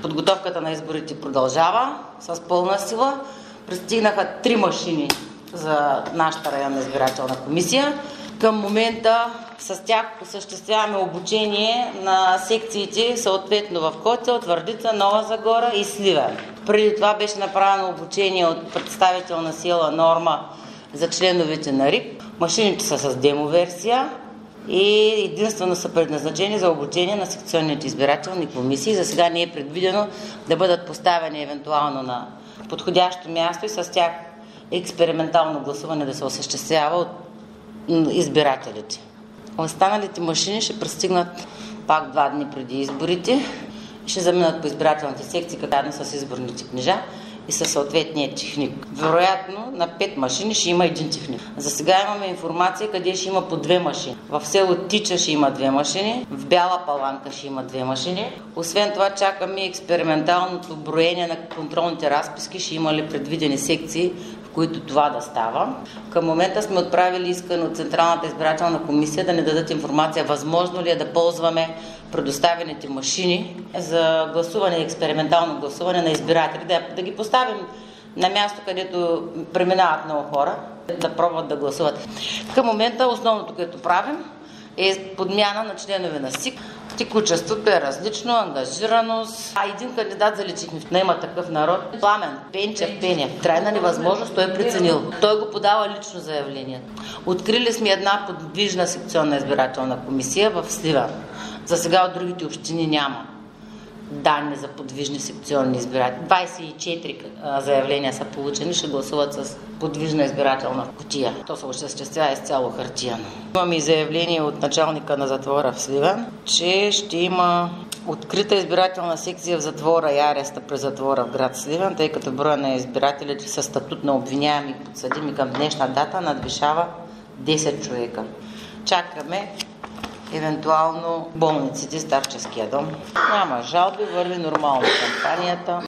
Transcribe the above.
Подготовката на изборите продължава с пълна сила. Пристигнаха 3 машини за нашата районна избирателна комисия. Към момента с тях осъществяваме обучение на секциите, съответно в Котел, Твърдица, Нова Загора и Сливен. Преди това беше направено обучение от представителна сила Норма за членовете на РИК. Машините са с демоверсия и единствено са предназначени за обучение на секционните избирателни комисии. За сега не е предвидено да бъдат поставени евентуално на подходящо място и с тях експериментално гласуване да се осъществява от избирателите. Останалите машини ще пристигнат пак 2 дни преди изборите и ще заминат по избирателните секции, заедно с изборните книжа и със съответния техник. Вероятно на 5 машини ще има 1 техник. За сега имаме информация къде ще има по 2 машини. В село Тича ще има 2 машини, в Бяла Паланка ще има 2 машини. Освен това чакаме експерименталното броение на контролните разписки, ще има ли предвидени секции, в които това да става. Към момента сме отправили искане от Централната избирателна комисия да ни дадат информация възможно ли е да ползваме предоставените машини за гласуване, експериментално гласуване на избиратели, да ги поставим на място, където преминават много хора, да пробват да гласуват. Към момента основното, което правим, е подмяна на членове на СИК. Текучеството е различно, ангажираност. Един кандидат заличихме в Има такъв народ. Пламен Пенчев Пенев. Трайна невъзможност, той е преценил. Той го подава лично заявлението. Открили сме една подвижна секционна избирателна комисия в Сливен. За сега от другите общини няма данни за подвижни секционни избиратели. 24 заявления са получени, ще гласуват с подвижна избирателна кутия. То се осъществява изцяло хартияно. Имаме и заявление от началника на затвора в Сливен, че ще има открита избирателна секция в затвора и ареста при затвора в град Сливен, тъй като броя на избирателите със статут на обвиняеми и подсъдими към днешна дата надвишава 10 човека. Чакаме евентуално болниците, старческия дом. Няма жалби, върви нормално кампанията.